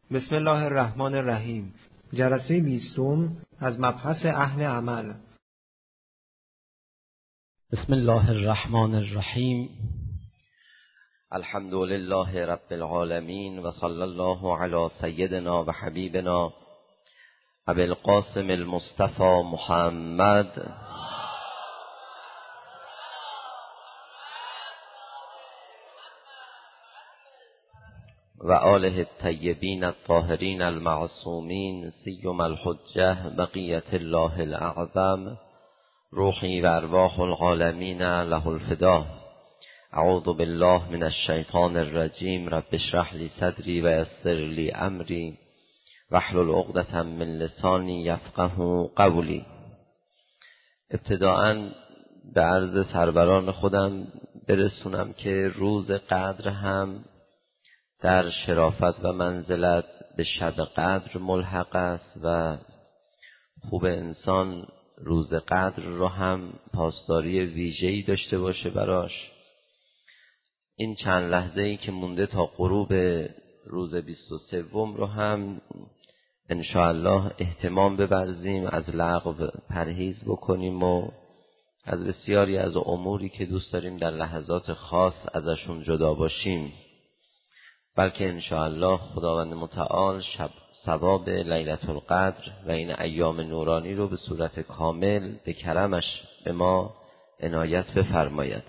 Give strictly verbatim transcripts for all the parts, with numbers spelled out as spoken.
بسم الله الرحمن الرحیم. جلسه بیستم از مبحث اهل عمل. بسم الله الرحمن الرحیم. الحمد لله رب العالمین و صلی الله علی سیدنا و حبیبنا ابی القاسم المصطفى محمد و آله الطیبین الطاهرین المعصومین سیما الحجة بقیة الله الاعظم روحی و ارواح العالمین له الفدا. اعوذ بالله من الشیطان الرجیم. رب اشرح لی صدری و یسر لی امری واحلل عقدة من لسانی یفقهوا قولی. ابتداءً به عرض سروران خودم برسونم که روز قدر هم در شرافت و منزلت به شب قدر ملحق است و خوب انسان روز قدر رو هم پاسداری ویژه‌ای داشته باشه براش. این چند لحظه‌ای که مونده تا غروب روز بیست و سوم رو هم انشاءالله اهتمام ببرزیم، از لغو پرهیز بکنیم و از بسیاری از اموری که دوست داریم در لحظات خاص ازشون جدا باشیم، بلکه انشاءالله خداوند متعال شب ثواب لیلة القدر و این ایام نورانی رو به صورت کامل به کرمش به ما عنایت بفرماید.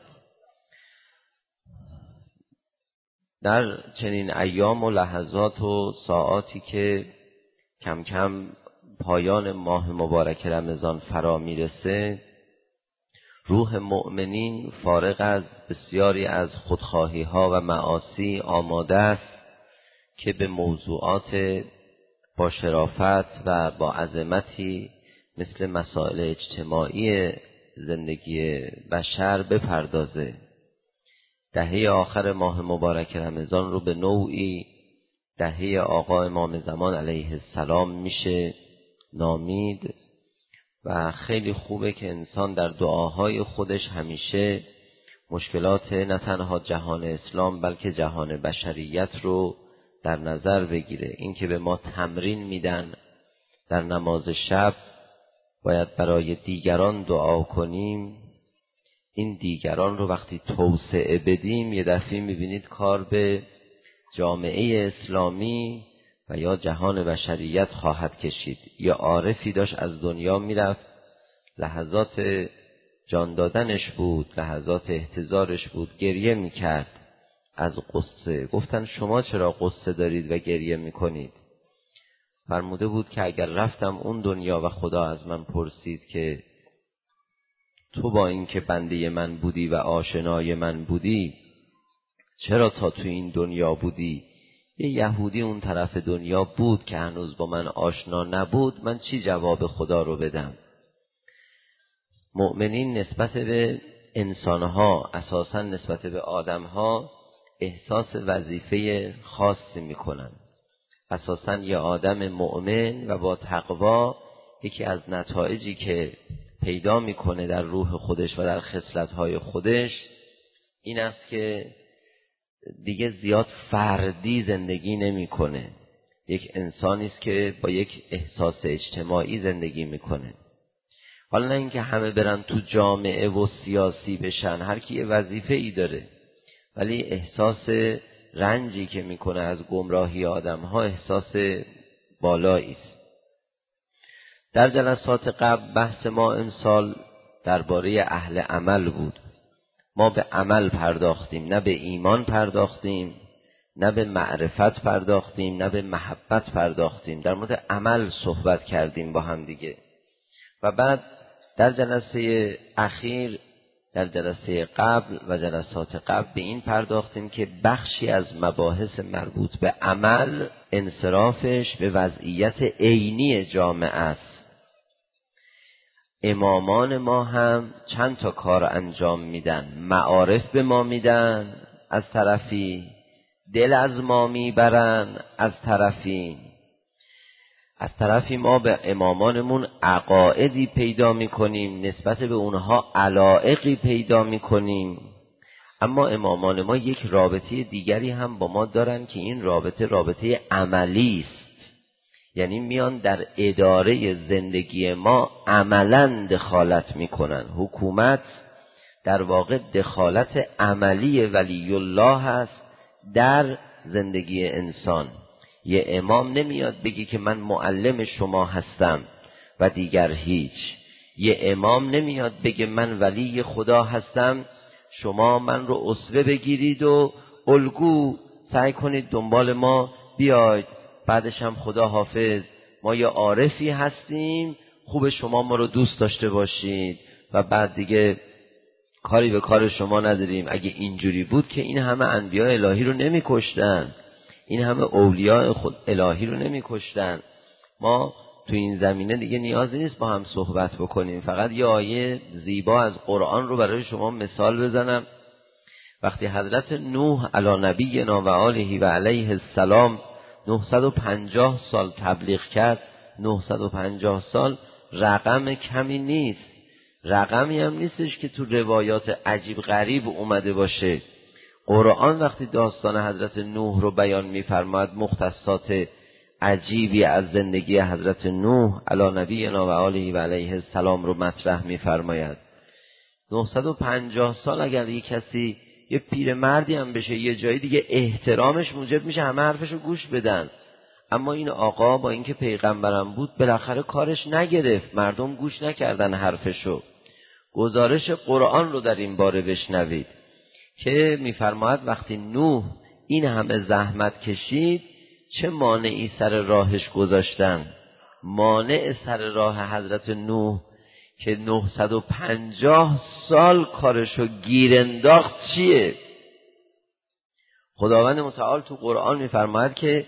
در چنین ایام و لحظات و ساعاتی که کم کم پایان ماه مبارک رمضان فرا میرسه، روح مؤمنین فارغ از بسیاری از خودخواهی ها و معاصی آماده است که به موضوعات با شرافت و با عظمتی مثل مسائل اجتماعی زندگی بشر بپردازه. دهه آخر ماه مبارک رمضان رو به نوعی دهه آقا امام زمان علیه السلام میشه نامید و خیلی خوبه که انسان در دعاهای خودش همیشه مشکلات نه تنها جهان اسلام بلکه جهان بشریت رو در نظر بگیره. این که به ما تمرین میدن در نماز شب باید برای دیگران دعا کنیم، این دیگران رو وقتی توسعه بدیم یه دفعه میبینید کار به جامعه اسلامی و یا جهان بشریت خواهد کشید. یا عارفی داشت از دنیا میرفت، لحظات جان دادنش بود، لحظات احتضارش بود، گریه میکرد از قصه. گفتن شما چرا قصه دارید و گریه میکنید؟ فرموده بود که اگر رفتم اون دنیا و خدا از من پرسید که تو با این که بنده من بودی و آشنای من بودی چرا تا تو این دنیا بودی؟ یه یهودی اون طرف دنیا بود که هنوز با من آشنا نبود، من چی جواب خدا رو بدم؟ مؤمنین نسبت به انسانها، اساساً نسبت به آدمها احساس وظیفه خاصی میکنن. اساساً یه آدم مؤمن و با تقوا یکی از نتایجی که پیدا میکنه در روح خودش و در خصلت‌های خودش این است که دیگه زیاد فردی زندگی نمیکنه. یک انسانی است که با یک احساس اجتماعی زندگی میکنه. حالا نه اینکه همه برن تو جامعه و سیاسی بشن، هر کی یه وظیفه ای داره، ولی احساس رنجی که میکنه از گمراهی آدم‌ها احساس بالایی است. در جلسات قبل بحث ما امسال درباره اهل عمل بود. ما به عمل پرداختیم، نه به ایمان پرداختیم، نه به معرفت پرداختیم، نه به محبت پرداختیم. در مورد عمل صحبت کردیم با هم دیگه. و بعد در جلسه اخیر، در جلسه قبل و جلسات قبل به این پرداختیم که بخشی از مباحث مربوط به عمل انصرافش به وضعیت عینی جامعه است. امامان ما هم چند تا کار انجام میدن. معارف به ما میدن از طرفی، دل از ما میبرن از طرفی. از طرفی ما به امامانمون عقایدی پیدا میکنیم، نسبت به اونها علایقی پیدا میکنیم. اما امامان ما یک رابطه دیگری هم با ما دارن که این رابطه رابطه عملی است. یعنی میان در اداره زندگی ما عملاً دخالت میکنن. حکومت در واقع دخالت عملی ولی الله هست در زندگی انسان. یه امام نمیاد بگی که من معلم شما هستم و دیگر هیچ. یه امام نمیاد بگه من ولی خدا هستم، شما من رو اسوه بگیرید و الگو سعی کنید دنبال ما بیاید، بعدش هم خدا حافظ ما یه عارفی هستیم، خوب شما ما رو دوست داشته باشید و بعد دیگه کاری به کار شما نداریم. اگه اینجوری بود که این همه انبیاء الهی رو نمی کشتن، این همه اولیاء خود الهی رو نمی کشتن. ما تو این زمینه دیگه نیازی نیست با هم صحبت بکنیم. فقط یه آیه زیبا از قرآن رو برای شما مثال بزنم. وقتی حضرت نوح علی نبینا و آله و علیه السلام نهصد و پنجاه سال تبلیغ کرد، نهصد و پنجاه سال رقم کمی نیست، رقمی هم نیستش که تو روایات عجیب غریب اومده باشه. قرآن وقتی داستان حضرت نوح رو بیان می‌فرماید، مختصات عجیبی از زندگی حضرت نوح علی نبینا و آله و علیه السلام رو مطرح می‌فرماید. نهصد و پنجاه سال اگر یک کسی یه پیرمردی هم بشه یه جایی دیگه احترامش موجب میشه همه حرفشو گوش بدن. اما این آقا با اینکه پیغمبرم بود بالاخره کارش نگرفت، مردم گوش نکردن حرفشو. گزارش قرآن رو در این باره بشنوید که میفرماید وقتی نوح این همه زحمت کشید چه مانعی سر راهش گذاشتن. مانع سر راه حضرت نوح که نهصد و پنجاه سال کارشو گیر انداخت چیه؟ خداوند متعال تو قرآن میفرماید که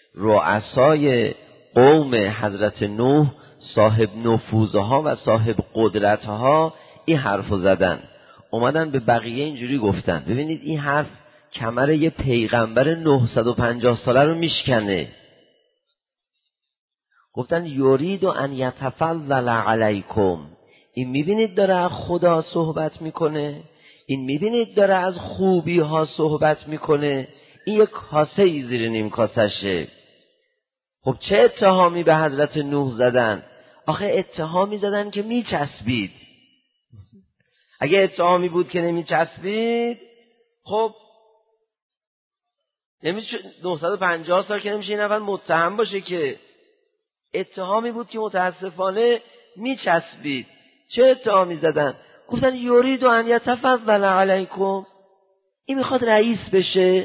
رؤسای قوم حضرت نوح، صاحب نفوذها و صاحب قدرتها این حرفو زدن، اومدن به بقیه اینجوری گفتن ببینید این حرف کمر یه پیغمبر نهصد و پنجاه ساله رو میشکنه. گفتن یرید ان یتفضل علیکم، این میبینید داره از خدا صحبت میکنه، این میبینید داره از خوبی ها صحبت میکنه، این یک کاسه ای زیر نیم کاسشه. خب چه اتهامی به حضرت نوح زدن؟ آخه اتهامی زدن که میچسبید. اگه اتهامی بود که نمیچسبید خب نمیشه نهصد و پنجاه سال که نمیشه این نفر متهم باشه که. اتهامی بود که متاسفانه میچسبید. چه اتهامی زدن؟ گفتن یرید ان یتفضل علیکم، این میخواد رئیس بشه،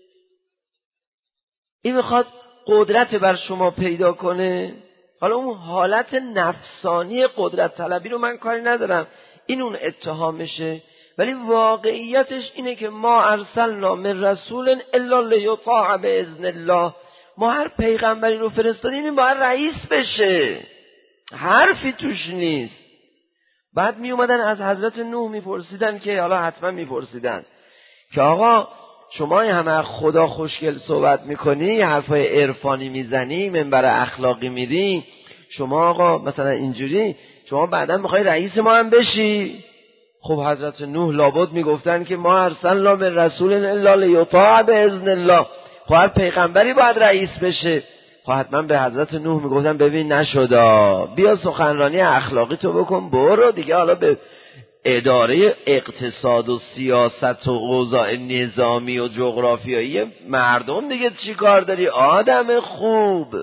این میخواد قدرت بر شما پیدا کنه. حالا اون حالت نفسانی قدرت طلبی رو من کاری ندارم، این اون اتهامشه، ولی واقعیتش اینه که ما ارسلنا من رسول الا لیطاع باذن الله، ما هر پیغمبری رو فرستادیم این باید رئیس بشه، حرفی توش نیست. بعد می اومدن از حضرت نوح میپرسیدن که حالا حتما میپرسیدن که آقا شما همه خدا خوشگل صحبت میکنی، حرفای عرفانی میزنی، منبر اخلاقی میری، شما آقا مثلا اینجوری شما بعدا میخوای رئیس ما هم بشی؟ خب حضرت نوح لابد میگفتن که ما ارسلنا من رسول الا لیطاع باذن الله، خب هر پیغمبری باید رئیس بشه. خب حتما به حضرت نوح میگفتن ببین نشدا، بیا سخنرانی اخلاقی تو بکن برو دیگه، حالا به اداره اقتصاد و سیاست و اوضاع نظامی و جغرافیایی مردم دیگه چی کار داری آدم خوب.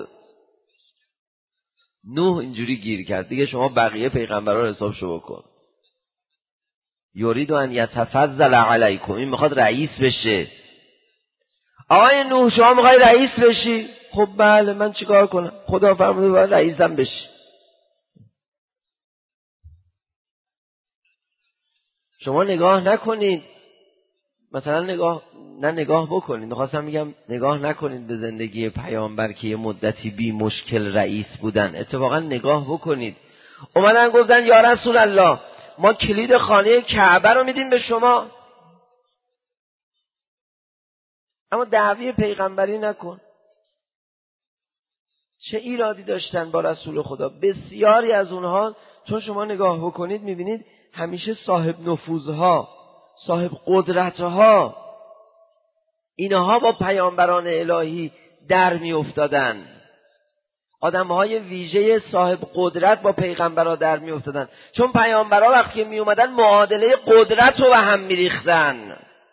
نوح اینجوری گیر کرد دیگه، شما بقیه پیغمبران رو حسابشو بکن. یرید ان یتفضل علیکم، این میخواد رئیس بشه. آقای نوح شما میخوای رئیس بشی؟ خب بله، من چیکار کنم؟ خدا فرموده باید رئیسم بشی. شما نگاه نکنید، مثلا نگاه نه نگاه بکنید، میخواستم میگم نگاه نکنید به زندگی پیامبر که یه مدتی بی مشکل رئیس بودن، اتفاقا نگاه بکنید. اومدن گفتن یا رسول الله ما کلید خانه کعبه رو میدیم به شما، اما دعوی پیغمبری نکن. چه ایرادی داشتن با رسول خدا؟ بسیاری از اونها چون شما نگاه بکنید میبینید همیشه صاحب نفوذها، صاحب قدرتها، اینها با پیامبران الهی در می افتادن. آدمهای ویژه صاحب قدرت با پیغمبرها در می افتادن، چون پیامبرها وقتی می اومدن معادله قدرت رو به هم می ریختن.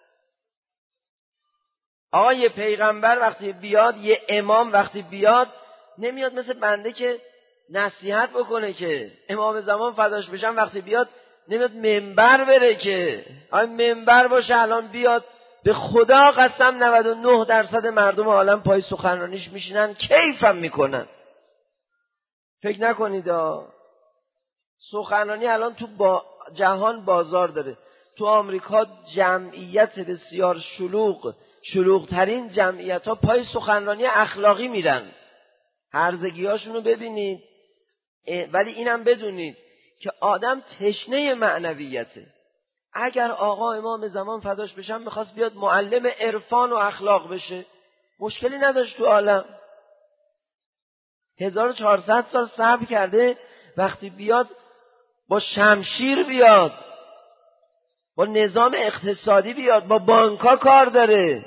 آقا یه پیغمبر وقتی بیاد، یه امام وقتی بیاد، نمیاد مثل بنده که نصیحت بکنه که امام زمان فداش بشن وقتی بیاد نمیاد منبر بره که آقا منبر باشه الان بیاد به خدا قسم نود و نه درصد مردم عالم پای سخنرانیش میشینن کیفم میکنن. فکر نکنید آه. سخنرانی الان تو با جهان بازار داره. تو آمریکا جمعیت بسیار شلوغ شلوغ ترین جمعیت ها پای سخنرانی اخلاقی میرن. هرزگی هاشونو ببینید. ولی اینم بدونید که آدم تشنه معنویته. اگر آقا امام زمان فداش بشن میخواست بیاد معلم عرفان و اخلاق بشه، مشکلی نداشت تو عالم. هزار و چهارصد سال صبر کرده، وقتی بیاد با شمشیر بیاد، با نظام اقتصادی بیاد، با بانکا کار داره،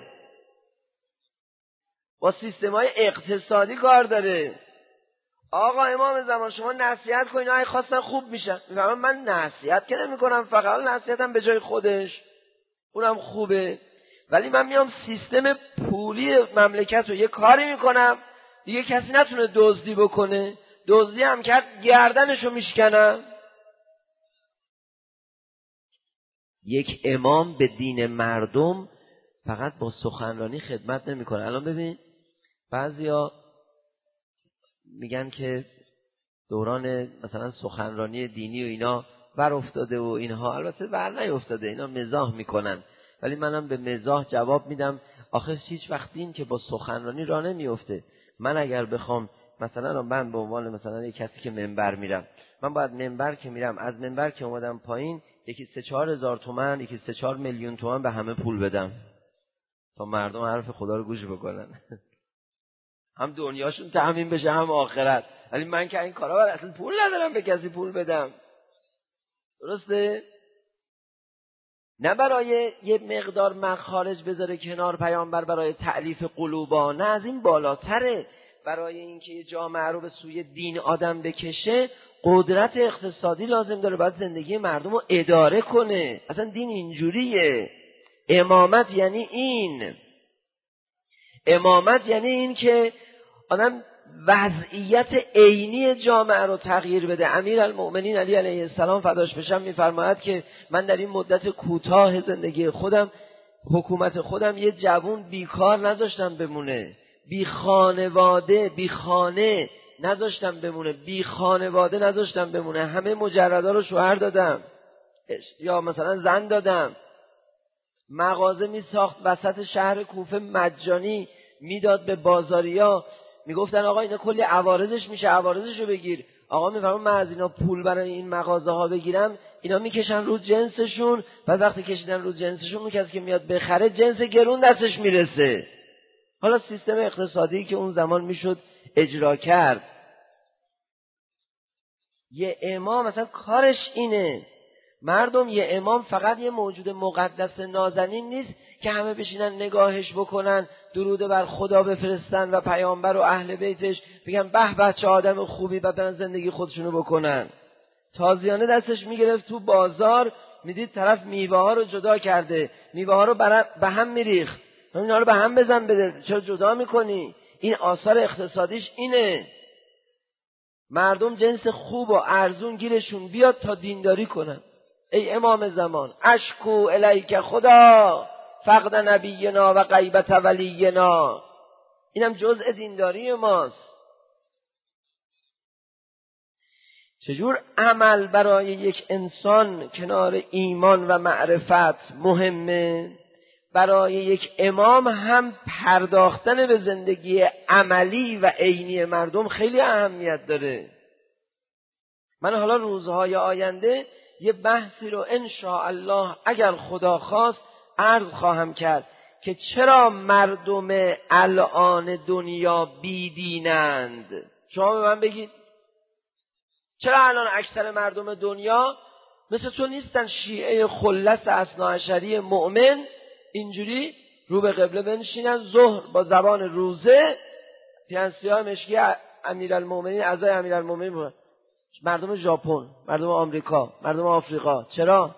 با سیستم‌های اقتصادی کار داره. آقا امام زمان شما نصیحت کنین، اگه خواستن خوب میشن. میفهمم من نصیحت که نمی کنم، فقط نصیحتم به جای خودش، اونم خوبه، ولی من میام سیستم پولی مملکت رو یه کاری میکنم دیگه کسی نتونه دزدی بکنه، دزدی هم کرد گردنشو میشکنم. یک امام به دین مردم فقط با سخنرانی خدمت نمیکنه. الان ببین بعضیا میگن که دوران مثلا سخنرانی دینی و اینا بر افتاده و اینها، البته بر نیافتاده، اینا مزاح میکنن، ولی منم به مزاح جواب میدم آخه هیچ وقت این که با سخنرانی راه نمیفته. من اگر بخوام مثلا من به عنوان مثلا یک کسی که منبر میرم، من باید منبر که میرم از منبر که اومدم پایین یکی سه چهار هزار تومن یکی سه چهار میلیون تومن به همه پول بدم تا مردم حرف خدا رو گوش بکنن. هم دنیاشون تامین بشه هم آخرت. ولی من که این کارا برای اصلا پول ندارم به کسی پول بدم. درسته؟ نه برای یه مقدار مخارج بذاره کنار پیامبر برای تألیف قلوبا، نه از این بالاتره. برای اینکه یه جامعه رو به سوی دین آدم بکشه قدرت اقتصادی لازم داره، باید زندگی مردم رو اداره کنه. اصلا دین اینجوریه. امامت یعنی این. امامت یعنی این که آدم وضعیت عینی جامعه رو تغییر بده. امیرالمؤمنین علی علیه السلام فداش بشم میفرماید که من در این مدت کوتاه زندگی خودم، حکومت خودم، یه جوون بیکار نذاشتم بمونه، بی خانواده بی خانه نذاشتم بمونه، بی خانواده نذاشتم بمونه، همه مجردا رو شوهر دادم یا مثلا زن دادم. مغازه می ساخت وسط شهر کوفه مجانی، میداد به بازاریا، میگفتن آقا اینا کلی عوارضش میشه، عوارضشو بگیر. آقا میفرمان من از اینا پول برای این مغازه ها بگیرم، اینا میکشن رو جنسشون، بعد وقتی کشیدن رو جنسشون اون کسی که میاد بخره جنس گرون دستش میرسه. حالا سیستم اقتصادی که اون زمان میشد اجرا کرد. یه امام مثلا کارش اینه. مردم یه امام فقط یه موجود مقدس نازنین نیست که همه بشینن نگاهش بکنن، درود بر خدا بفرستن و پیامبر و اهل بیتش بگن به به چه آدم خوبی، و برن زندگی خودشونو بکنن. تازیانه دستش میگرفت تو بازار، میدید طرف میوه ها رو جدا کرده، میوه ها رو به هم میریخت، اینا رو به هم بزن بده، چرا جدا میکنی؟ این آثار اقتصادیش اینه. مردم جنس خوب و ارزون گیرشون بیاد تا دینداری کنن. ای امام زمان اشکو الیک خدا فقد نبینا و غیبت ولینا. اینم جزء دینداری ماست. چجور عمل برای یک انسان کنار ایمان و معرفت مهمه، برای یک امام هم پرداختن به زندگی عملی و عینی مردم خیلی اهمیت داره. من حالا روزهای آینده یه بحثی رو ان شاء الله اگر خدا خواست عرض خواهم کرد که چرا مردم الان دنیا بیدینند. شما به من بگید چرا الان اکثر مردم دنیا مثل تو نیستن شیعه خلص اثناعشری مؤمن اینجوری رو به قبله بنشینن ظهر با زبان روزه پیانسیاه مشکی امیرالمومنین اعضای امیرالمومنین بودن. مردم ژاپن، مردم آمریکا، مردم آفریقا. چرا؟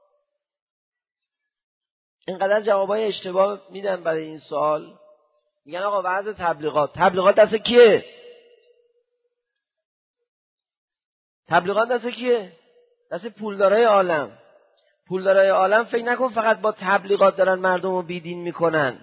اینقدر جوابای اشتباه میدن برای این سوال. میگن آقا وضع تبلیغات تبلیغات دست کیه؟ تبلیغات دست کیه؟ دست پولدارای عالم. پولدارای عالم فکر نکن فقط با تبلیغات دارن مردم رو بیدین میکنن.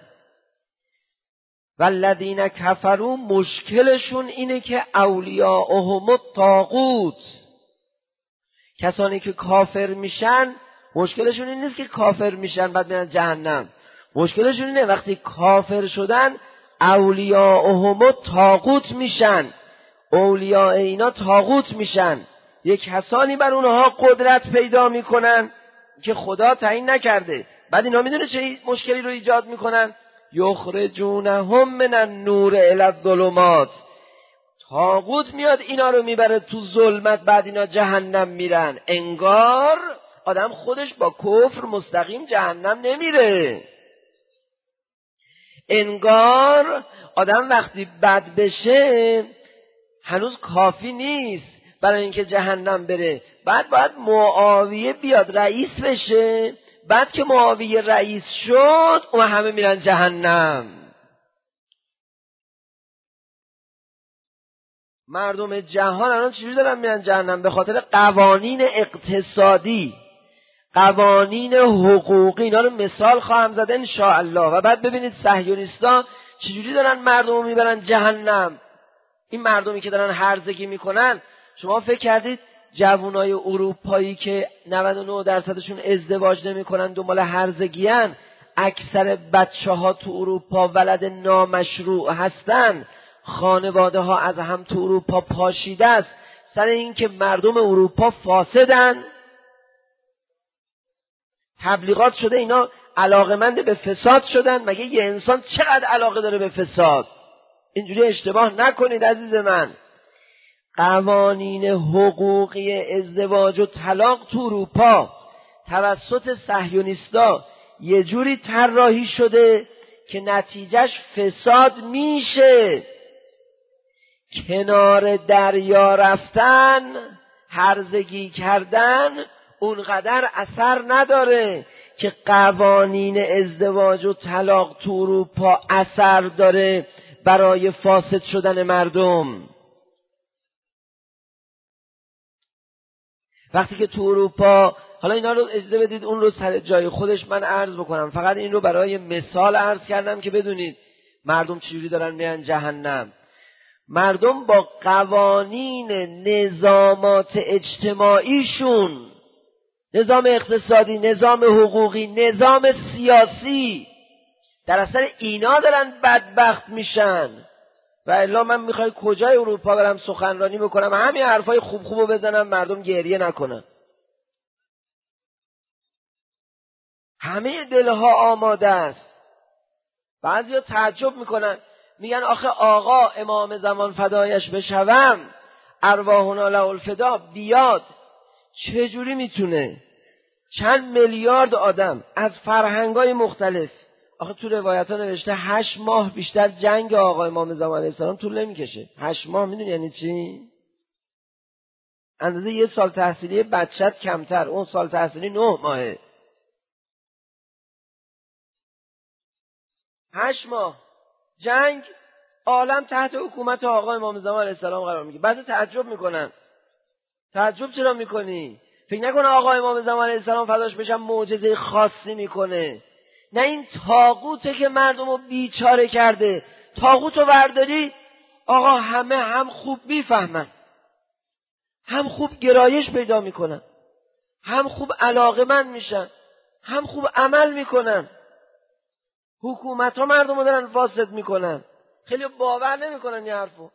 والذین کفروا مشکلشون اینه که اولیاءهم الطاغوت، کسانی که کافر میشن مشکلشون این نیست که کافر میشن بعد میرن جهنم. مشکلشون اینه وقتی کافر شدن اولیاءهم الطاغوت میشن، اولیاء اینا طاغوت میشن، یک کسانی بر اونها قدرت پیدا میکنن که خدا تعیین نکرده. بعد اینا میدونه چه مشکلی رو ایجاد میکنن؟ یخرجونهم من النور الی الظلمات. طاغوت میاد اینا رو میبره تو ظلمت، بعد اینا جهنم میرن. انگار آدم خودش با کفر مستقیم جهنم نمیره، انگار آدم وقتی بد بشه هنوز کافی نیست برای اینکه جهنم بره، بعد باید معاویه بیاد رئیس بشه، بعد که معاویه رئیس شد اون همه میرن جهنم. مردم جهان الان چجوری دارن میرن جهنم؟ به خاطر قوانین اقتصادی، قوانین حقوقی. اینا رو مثال خواهم زد ان شاء الله. و بعد ببینید صهیونیستا چجوری دارن مردم رو میبرن جهنم. این مردمی که دارن هرزگی میکنن، شما فکر کردید جوانای اروپایی که نود و نه درصدشون ازدواج نمیکنن دنبال هرزگیان، اکثر بچه ها تو اروپا ولد نامشروع هستن، خانواده ها از هم تو اروپا پاشیده است سر این که مردم اروپا فاسدن؟ تبلیغات شده اینا علاقمند به فساد شدن. مگه یه انسان چقدر علاقه داره به فساد؟ اینجوری اشتباه نکنید عزیز من. قوانین حقوقی ازدواج و طلاق تو اروپا توسط صهیونیستا یه جوری طراحی شده که نتیجهش فساد میشه. کنار دریا رفتن، هرزگی کردن اونقدر اثر نداره که قوانین ازدواج و طلاق تو اروپا اثر داره برای فاسد شدن مردم. وقتی که تو اروپا، حالا اینا رو اجازه بدید اون رو سر جای خودش من عرض بکنم، فقط این رو برای مثال عرض کردم که بدونید مردم چجوری دارن میان جهنم. مردم با قوانین نظامات اجتماعیشون، نظام اقتصادی، نظام حقوقی، نظام سیاسی، در اثر اینا دارن بدبخت میشن. و الا من میخوای کجای اروپا برم سخنرانی بکنم همین حرفای خوب خوبو بزنم مردم گریه نکنن؟ همه دلها آماده است. بعضیا تعجب میکنن، میگن آخه آقا امام زمان فدایش بشوم ارواحنا له الفدا بیاد، چجوری میتونه چند میلیارد آدم از فرهنگای مختلف، آخه تو روایت ها نوشته هشت ماه بیشتر جنگ آقا امام زمان علیه السلام طول نمیکشه. هشت ماه میدونی یعنی چی؟ اندازه یه سال تحصیلی بچت کمتر، اون سال تحصیلی نه ماهه. هشت ماه جنگ، عالم تحت حکومت آقا امام زمان علیه السلام قرار میگیره. بعد تعجب میکنن. تعجب چرا میکنی؟ فکر نکنه آقا امام زمان علیه السلام فداش بشن معجزه خاصی میکنه. نه، این طاغوته که مردم رو بیچاره کرده. طاغوت رو برداری آقا همه هم خوب میفهمن، هم خوب گرایش پیدا میکنن، هم خوب علاقه‌مند میشن، هم خوب عمل میکنن. حکومت ها مردم رو دارن فاسد میکنن. خیلی باور نمیکنن یه حرفو.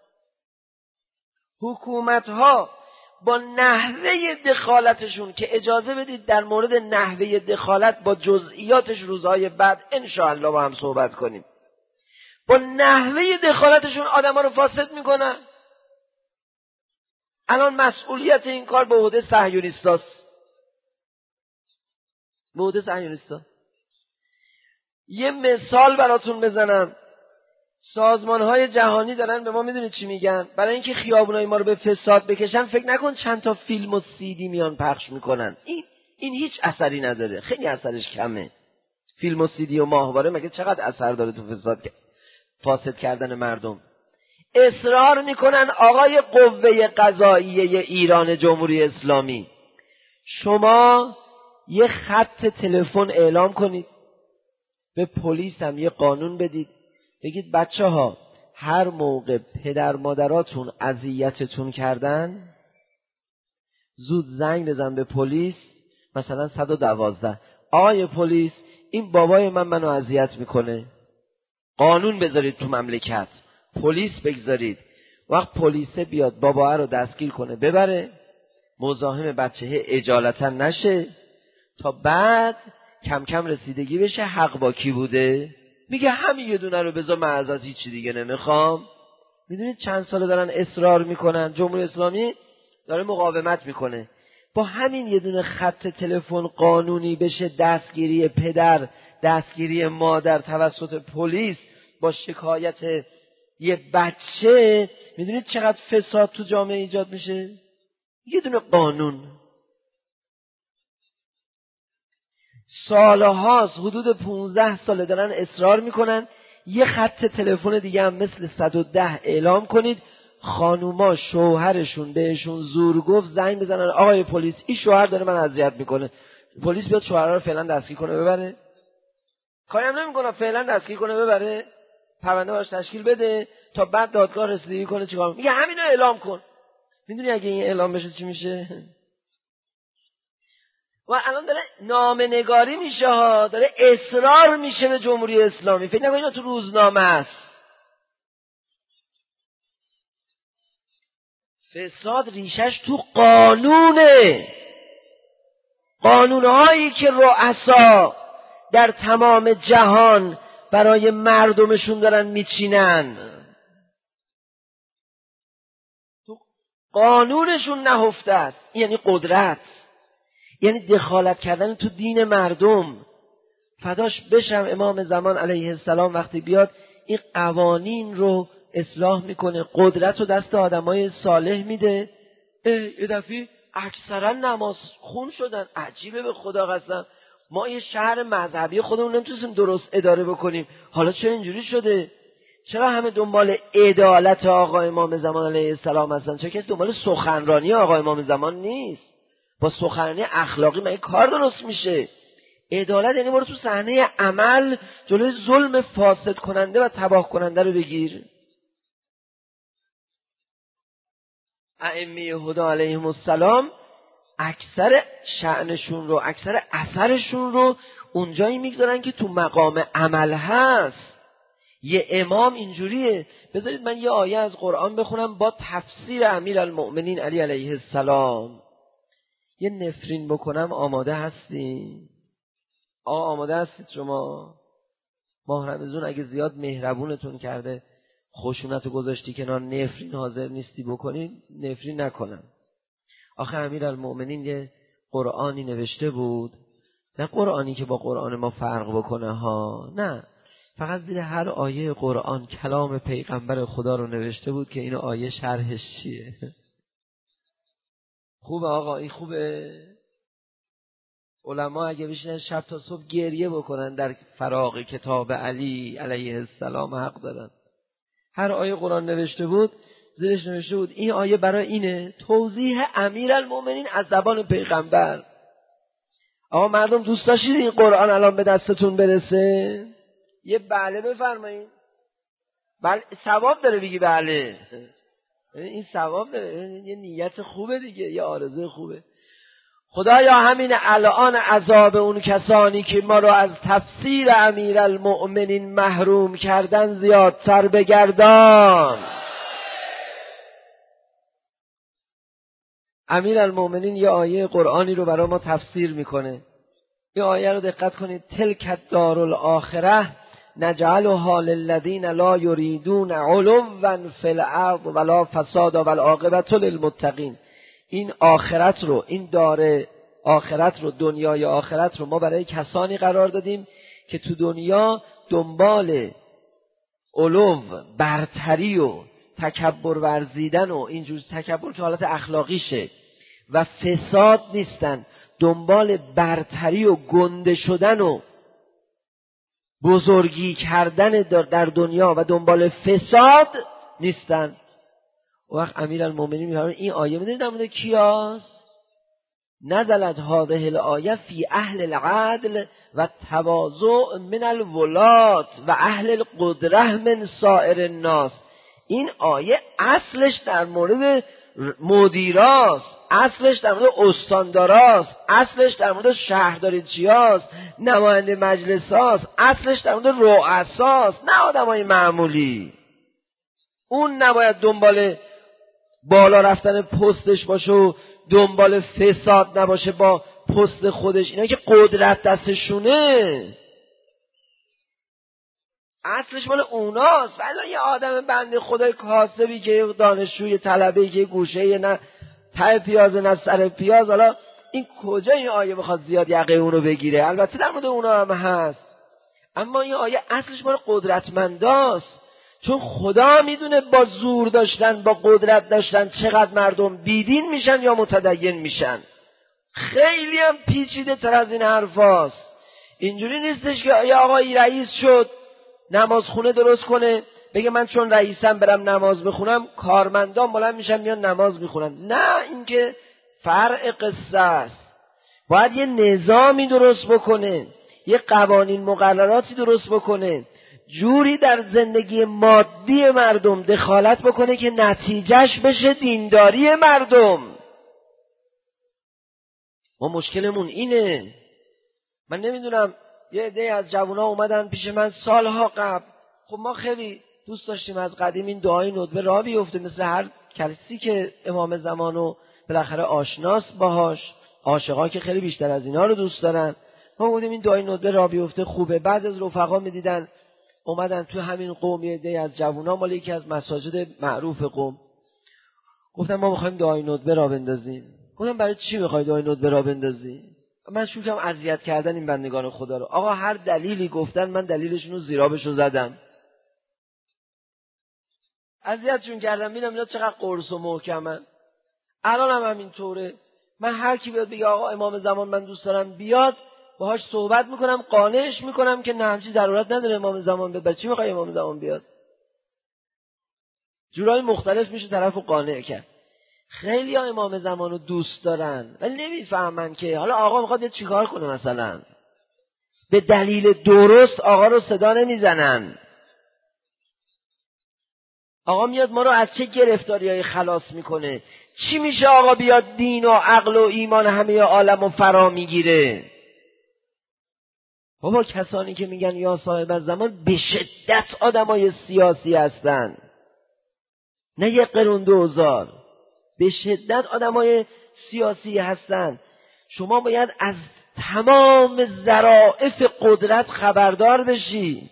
حکومت ها با نحوه دخالتشون، که اجازه بدید در مورد نحوه دخالت با جزئیاتش روزهای بعد انشاءالله با هم صحبت کنیم، با نحوه دخالتشون آدم ها رو فاسد میکنن. الان مسئولیت این کار به عهده صهیونیستاست. موده صهیونیستا. یه مثال براتون بزنم. سازمان‌های جهانی دارن به ما میدونید چی میگن؟ برای اینکه خیابونای ما رو به فساد بکشن فکر نکن چند تا فیلم و سیدی میان پخش میکنن. این این هیچ اثری نداره، خیلی اثرش کمه. فیلم و سیدی و ماهواره مگه چقدر اثر داره تو فساد فاسد کردن مردم؟ اصرار میکنن آقای قوه قضاییه ایران جمهوری اسلامی، شما یه خط تلفن اعلام کنید، به پلیس هم یه قانون بدید، بگید بچه ها هر موقع پدر مادراتون اذیتتون کردن زود زنگ بزن به پلیس، مثلا صد و دوازده، آقای پلیس این بابای من منو اذیت میکنه. قانون بذارید تو مملکت، پلیس بگذارید، وقت پلیسه بیاد بابا رو دستگیر کنه ببره، مزاحم بچه اجالتا نشه، تا بعد کم کم رسیدگی بشه حق با کی بوده. میگه همین یه دونه رو بذار، من از هیچی دیگه نمیخوام. میدونید چند ساله دارن اصرار میکنن، جمهوری اسلامی داره مقاومت میکنه، با همین یه دونه خط تلفن قانونی بشه دستگیری پدر، دستگیری مادر توسط پلیس با شکایت یه بچه. میدونید چقدر فساد تو جامعه ایجاد میشه؟ یه دونه قانون. سالهاست، حدود پونزده ساله دارن اصرار میکنن یه خط تلفن دیگه هم مثل صد و ده اعلام کنید، خانوما شوهرشون بهشون زور گفت زنگ بزنن آقای پلیس این شوهر داره من اذیت میکنه، پلیس بیاد شوهر رو فعلا دستگیر کنه ببره. کاری هم نمیکنه، فعلا دستگیر کنه ببره، پرونده باش تشکیل بده تا بعد دادگاه رسیدگی کنه. چیکار میگه؟ همینو اعلام کن. میدونی اگه این اعلام بشه چی میشه؟ و الان داره نامه‌نگاری میشه ها، داره اصرار میشه به جمهوری اسلامی. فکر نکنید اینا تو روزنامه است. فساد ریشش تو قانونه، قانونهایی که رؤسا در تمام جهان برای مردمشون دارن میچینن، تو قانونشون نهفته است. یعنی قدرت، یعنی دخالت کردن تو دین مردم. فداش بشم امام زمان علیه السلام وقتی بیاد این قوانین رو اصلاح میکنه، قدرت رو دست آدمای صالح میده. یه دفعه اکثرا نماز خون شدن. عجیبه به خدا قسم، ما یه شهر مذهبی خودمون نمیتونیم درست اداره بکنیم، حالا چرا اینجوری شده؟ چرا همه دنبال عدالت آقا امام زمان علیه السلام هستن؟ چرا کسی دنبال سخنرانی آقا امام زمان نیست؟ با سخنرانی اخلاقی مگه کار درست میشه؟ عدالت یعنی برو تو صحنه عمل جلوی ظلم فاسد کننده و تباه کننده رو بگیر. ائمه هدی علیهم السلام اکثر شأنشون رو، اکثر اثرشون رو اونجایی میگذارن که تو مقام عمل هست. یه امام اینجوریه. بذارید من یه آیه از قرآن بخونم با تفسیر امیرالمؤمنین علی علیه السلام. یه نفرین بکنم، آماده هستین؟ آقا آماده هستید شما؟ ماه رمضان اگه زیاد مهربونتون کرده، خشونت رو گذاشتی کنار، نفرین حاضر نیستی بکنید، نفرین نکنم. آخه امیرالمؤمنین یه قرآنی نوشته بود، نه قرآنی که با قرآن ما فرق بکنه ها، نه، فقط زیر هر آیه قرآن کلام پیغمبر خدا رو نوشته بود که این آیه شرحش چیه. خوبه آقا، این خوبه. علما اگه بشینن شب تا صبح گریه بکنن در فراغ کتاب علی علیه السلام حق دارن. هر آیه قرآن نوشته بود زیرش نوشته بود این آیه برای اینه، توضیح امیرالمؤمنین از زبان پیغمبر. آقا مردم دوست داشتید این قرآن الان به دستتون برسه؟ یه بله بفرمایید. بله ثواب داره بگی بله، این ثواب داره، یه نیت خوبه دیگه، یه آرزوی خوبه. خدایا همین الان عذاب اون کسانی که ما رو از تفسیر امیرالمؤمنین محروم کردن زیادتر بگردان. امیرالمؤمنین یه آیه قرآنی رو برای ما تفسیر میکنه. این آیه رو دقت کنید. تلک الدار الاخره نجعلها للذین لا یریدون علوا فی الارض ولا فسادا والعاقبة للمتقین. این آخرت رو، این دار آخرت رو، دنیای آخرت رو ما برای کسانی قرار دادیم که تو دنیا دنبال علو، برتری و تکبر ورزیدن و اینجور تکبر که حالت اخلاقیشه و فساد نیستن، دنبال برتری و گنده شدن و بزرگی کردن در دنیا و دنبال فساد نیستن. و وقت امیرالمومنین میفرمایند این آیه میدونید نمونه کیاست؟ نزلت هذه الآیه فی اهل العدل و تواضع من الولات و اهل القدره من سائر الناس. این آیه اصلش در مورد مدیراست، اصلش در مورد استانداراست، اصلش در مورد شهرداریچیاست، نماینده مجلساست، اصلش در مورد رؤساست، نه آدمای معمولی. اون نباید دنبال بالا رفتن پستش باشه و دنبال فساد نباشه با پست خودش. اینا که قدرت دستشونه، اصلش مال اوناست. ولی یه آدم بنده خدای کاسبی که دانشجوی طلبه‌ای که گوشه نه ته پیاز نه سر پیاز، حالا این کجا این آیه بخواد زیاد یقه اون رو بگیره؟ البته در مورد اونا هم هست، اما این آیه اصلش مال قدرتمنداست، چون خدا میدونه با زور داشتن، با قدرت داشتن چقدر مردم بیدین میشن یا متدین میشن. خیلی هم پیچیده تر از این حرفاست. اینجوری نیستش که یه آقایی رئیس شد نماز خونه درست کنه بگه من چون رئیسم برم نماز بخونم، کارمندان بلند میشن میان نماز میخونن. نه، این که فرع قصه است. باید یه نظامی درست بکنه، یه قوانین مقرراتی درست بکنه، جوری در زندگی مادی مردم دخالت بکنه که نتیجهش بشه دینداری مردم. ما مشکلمون اینه. من نمیدونم، یه عده از جوونا اومدن پیش من سالها قبل. خب ما خیلی دوست داشتیم از قدیم این دعای ندبه راه بیفته، مثل هر کسی که امام زمانو بالاخره آشناست باهاش، عاشقا که خیلی بیشتر از اینا رو دوست دارن. ما گفتیم این دعای ندبه راه بیفته خوبه. بعد از رفقا میدیدن اومدن تو همین قوم یه عده از جوونا مال یکی از مساجد معروف قوم، گفتن ما می‌خوایم دعای ندبه راه بندازیم. گفتم برای چی می‌خوای دعای ندبه راه بندازی؟ من شوکم اذیت کردن این بندگان خدا رو. آقا هر دلیلی گفتن من دلیلشون رو زیرابشون زدم، اذیتشون کردم. میدم اینا چقدر قرص و محکمن. الان هم همینطوره. من هر کی بیاد بگه آقا امام زمان من دوست دارم بیاد، باهاش صحبت میکنم، قانعش میکنم که نه همچین ضرورت نداره امام زمان بیاد. چی میخوای امام زمان بیاد؟ جورای مختلف میشه طرفو قانع کرد. خیلی ها امام زمانو دوست دارن ولی نمیفهمن که حالا آقا میخواد چیکار کنه. مثلا به دلیل درست آقا رو صدا نمیزنن. آقا میاد ما رو از چه گرفتاریای خلاص میکنه. چی میشه آقا بیاد دین و عقل و ایمان همه عالم رو فرا میگیره؟ بابا کسانی که میگن یا صاحب الزمان به شدت آدمای سیاسی هستن، نه یه قرون دوزار، به شدت آدمای سیاسی هستن. شما باید از تمام ظرافت قدرت خبردار بشی.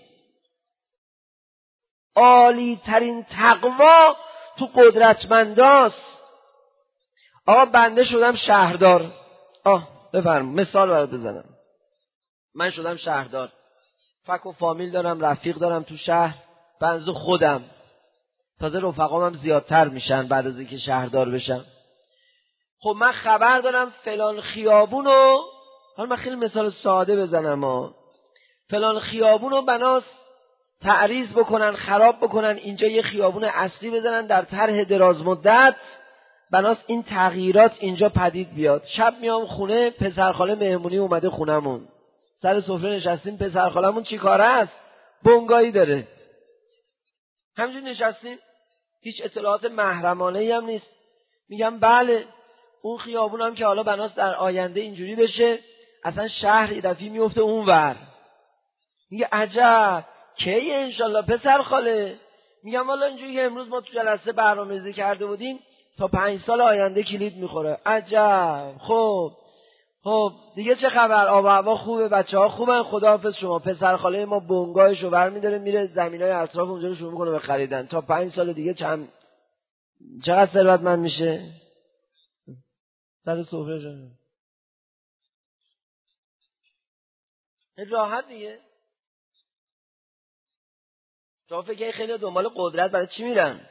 عالی ترین تقوا تو قدرتمنداست. آقا بنده شدم شهردار. آه بفرم مثال برات بزنم. من شدم شهردار، فک و فامیل دارم، رفیق دارم تو شهر، بنز خودم، تازه رفقام هم زیادتر میشن بعد از اینکه شهردار بشم. خب من خبر دارم فلان خیابونو، حالا من خیلی مثال ساده بزنم ها، فلان خیابونو بناس تعریض بکنن، خراب بکنن، اینجا یه خیابون اصلی بزنن در طرح دراز مدت، بناس این تغییرات اینجا پدید بیاد. شب میام خونه، پسرخاله مهمونی اومده خونمون، سر سفره نشستیم، پسرخالمون چی کاره است؟ بنگاهی داره. همینجور نشستیم، هیچ اطلاعات محرمانه‌ای هم نیست. میگم بله اون خیابون هم که حالا بناس در آینده اینجوری بشه، اصلا شهر یه دفعه میفته اونور. میگه عجب کی انشالله پسر خاله؟ میگم والا اینجوری که امروز ما تو جلسه برنامه‌ریزی کرده بودیم تا پنج سال آینده کلید میخوره. عجب. خب خب دیگه چه خبر؟ آب و هوا خوبه، بچه‌ها خوبن، خداحافظ شما. پسر خاله ما بنگاهشو برمی‌داره میره زمینای اطراف اونجا رو شروع میکنه به خریدن. تا پنج سال دیگه چند چقدر ثروتمند میشه؟ سر سفره راحت دیگه. تو فکر خیلی دنبال قدرت برای چی میرن؟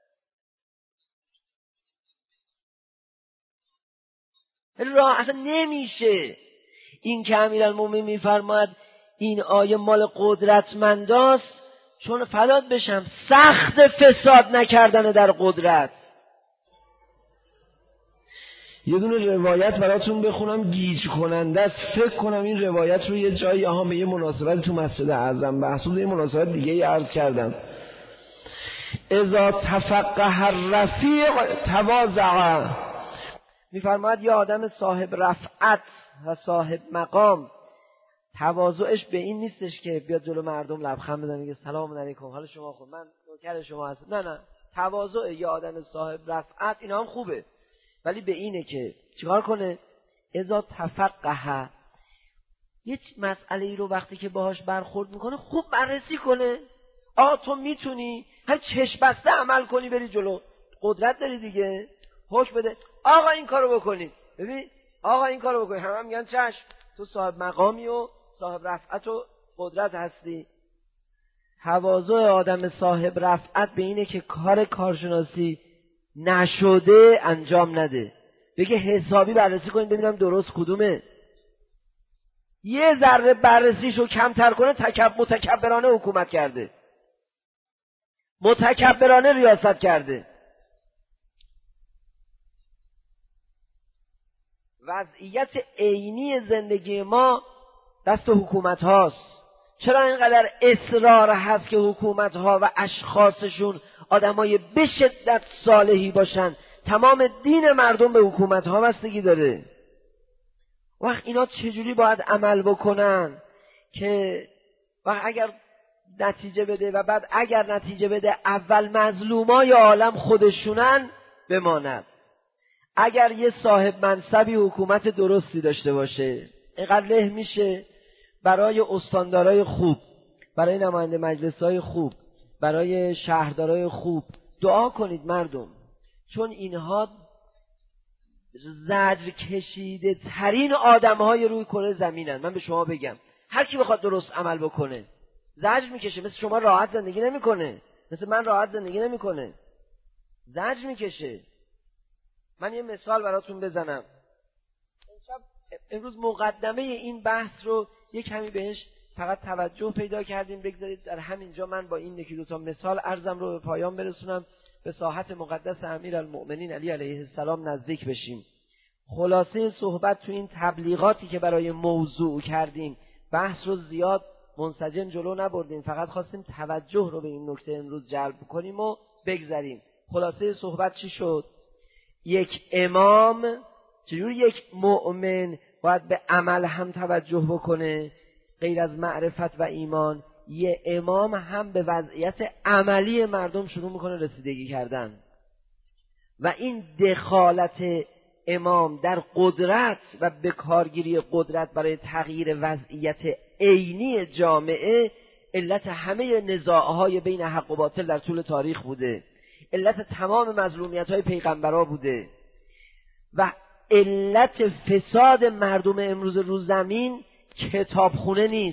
راه اصلا نمیشه. این که امیرالمومنین میفرماید این آیه مال قدرتمنداست، چون فلات بشم سخت فساد نکردن در قدرت. یه دونه روایت براتون بخونم گیج کننده است. فکر کنم این روایت رو یه جایی ها به یه مناسبت تو مسجد اعظم بحثو یه مناسبت دیگه ای عرض کردم. اذا تفقه الرفیع تواضع، میفرماید یه آدم صاحب رفعت و صاحب مقام تواضعش به این نیستش که بیاد جلو مردم لبخند بزنه میگه سلام علیکم حال شما خوب من نوکر شما هستم. نه نه، تواضع یه آدم صاحب رفعت اینا هم خوبه، ولی به اینه که چیکار کنه؟ اذا تفقه، یه مسئله ای رو وقتی که باهاش برخورد میکنه خوب بررسی کنه. آقا تو میتونی هر چشم بسته عمل کنی بری جلو، قدرت داری دیگه، حکم بده آقا این کارو بکنید. ببین آقا این کارو بکنید، همه هم میگن چشم، تو صاحب مقامی و صاحب رفعت و قدرت هستی. تواضع آدم صاحب رفعت به اینه که کار کارشناسی نشده انجام نده، بگه حسابی بررسی کنید ببینم درست کدومه. یه ذره بررسیشو کمتر کنه تکب متکبرانه حکومت کرده، متکبرانه ریاست کرده. وضعیت عینی زندگی ما دست حکومت هاست. چرا اینقدر اصرار هست که حکومت ها و اشخاصشون آدمای به شدت صالحی باشن؟ تمام دین مردم به حکومت ها بستگی داره. وقت اینا چجوری باید عمل بکنن که وقت اگر نتیجه بده و بعد اگر نتیجه بده اول مظلومای عالم خودشونن بماند. اگر یه صاحب منصبی حکومت درستی داشته باشه اینقدر له میشه برای استاندارای خوب، برای نماینده مجلسای خوب، برای شهردارای خوب دعا کنید مردم، چون اینها زجر کشیده ترین آدمهای روی کره زمینن. من به شما بگم هر کی بخواد درست عمل بکنه زجر میکشه، مثل شما راحت زندگی نمیکنه، مثل من راحت زندگی نمیکنه، زجر میکشه. من یه مثال براتون بزنم. امروز مقدمه این بحث رو یک کمی بهش فقط توجه پیدا کردیم، بگذارید در همینجا من با این یکی دو تا مثال عرضم رو به پایان برسونم، به ساحت مقدس امیرالمؤمنین علی علیه السلام نزدیک بشیم. خلاصه صحبت تو این تبلیغاتی که برای موضوع کردیم، بحث رو زیاد منسجم جلو نبردیم، فقط خواستیم توجه رو به این نکته امروز جلب کنیم و بگذاریم. خلاصه صحبت چی شد؟ یک امام، چجور یک مؤمن باید به عمل هم توجه بکنه غیر از معرفت و ایمان، یه امام هم به وضعیت عملی مردم شروع میکنه رسیدگی کردن. و این دخالت امام در قدرت و به کارگیری قدرت برای تغییر وضعیت عینی جامعه علت همه نزاعهای بین حق و باطل در طول تاریخ بوده، علت تمام مظلومیت‌های پیغمبرها بوده و علت فساد مردم امروز رو زمین کتابخونه نیست،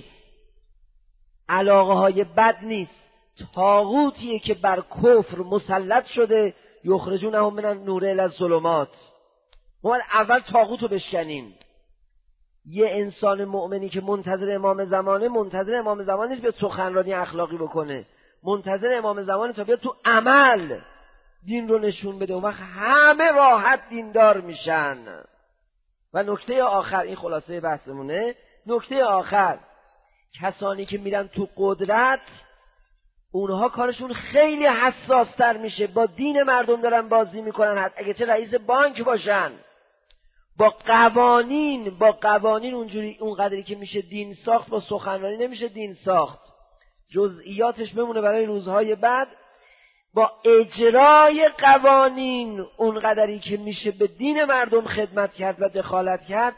علاقه های بد نیست، طاغوتیه که بر کفر مسلط شده، یخرجونهم من النور الی الظلمات. ما اول طاغوت رو بشکنیم. یه انسان مؤمنی که منتظر امام زمانه، منتظر امام زمانه نیست بیاد سخنرانی اخلاقی بکنه، منتظر امام زمانه تا بیاد تو عمل دین رو نشون بده، اون وقت همه راحت دیندار میشن. و نکته آخر، این خلاصه بحثمونه، نکته آخر، کسانی که میرن تو قدرت اونها کارشون خیلی حساس تر میشه، با دین مردم دارن بازی میکنن، حتی اگه چه رئیس بانک باشن، با قوانین با قوانین اونجوری اونقدری که میشه دین ساخت، با سخنرانی نمیشه دین ساخت، جزئیاتش بمونه برای روزهای بعد. با اجرای قوانین اونقدری که میشه به دین مردم خدمت کرد و دخالت کرد،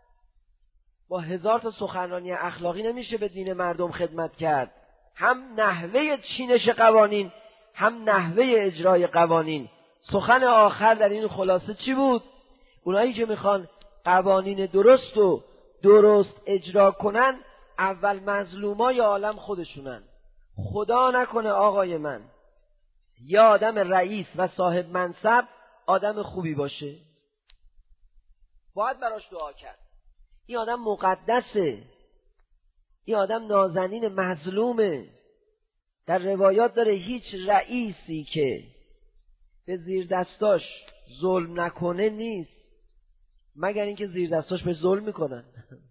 با هزار تا سخنرانی اخلاقی نمیشه به دین مردم خدمت کرد. هم نحوه چینش قوانین، هم نحوه اجرای قوانین. سخن آخر در این خلاصه چی بود؟ اونایی که میخوان قوانین درست و درست اجرا کنن اول مظلومای عالم خودشونن. خدا نکنه آقای من یا آدم رئیس و صاحب منصب آدم خوبی باشه، باید براش دعا کرد. این آدم مقدسه، این آدم نازنین مظلومه. در روایات داره هیچ رئیسی که به زیر دستاش ظلم نکنه نیست، مگر اینکه زیر دستاش به ظلم میکنن.